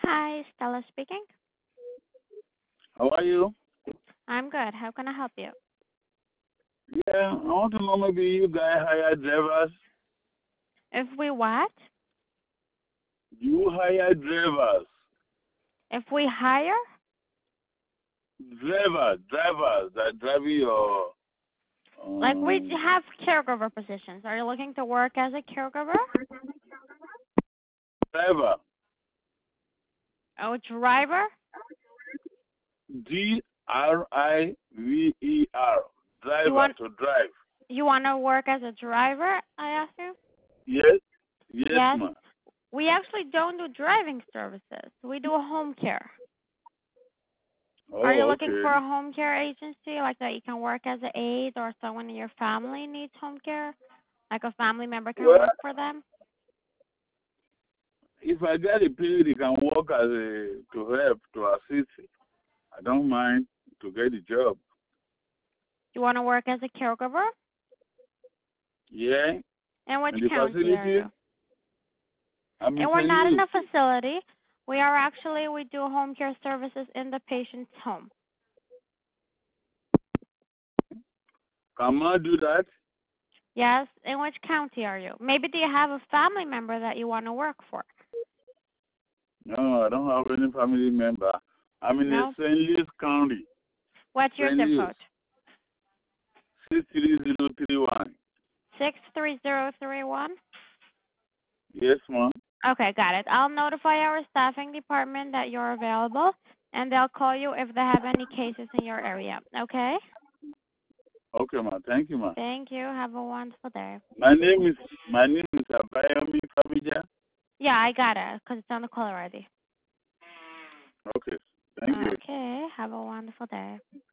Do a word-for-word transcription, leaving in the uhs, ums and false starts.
Hi, Stella speaking. How are you? I'm good. How can I help you? Yeah, I want to know maybe you guys hire drivers. If we what? You hire drivers. If we hire? Drivers, drivers that drive your Like we um, have caregiver positions. Are you looking to work as a caregiver? driver. Oh, driver? D R I V E R. You Driver want to drive. you want to work as a driver? I asked you. Yes? Yes, Yes. ma'am. We actually don't do driving services. We do home care. Are you Oh, looking for okay. a home care agency like that you can work as an aide or someone in your family needs home care? Like a family member can Well, work for them? if I get a period, you can work as a to help to assist. I don't mind to get the job. You want to work as a caregiver? Yeah, In which in the county are facility, you? I'm in And we're Saint not in Louis. a facility. We are actually, we do home care services in the patient's home. Can I do that? Yes. In which county are you? Maybe do you have a family member that you want to work for? No, I don't have any family member. I'm in a No? Saint Louis County. What's your Saint zip Louis. code? six three zero three one. six three zero three one? Yes, ma'am. Okay, got it. I'll notify our staffing department that you're available, and they'll call you if they have any cases in your area. Okay? Okay, ma'am. Thank you, ma'am. Thank you. Have a wonderful day. My name is my name is Abayomi Famija. Yeah, I got it because it's on the caller I D. Okay. Thank you. Okay. Have a wonderful day.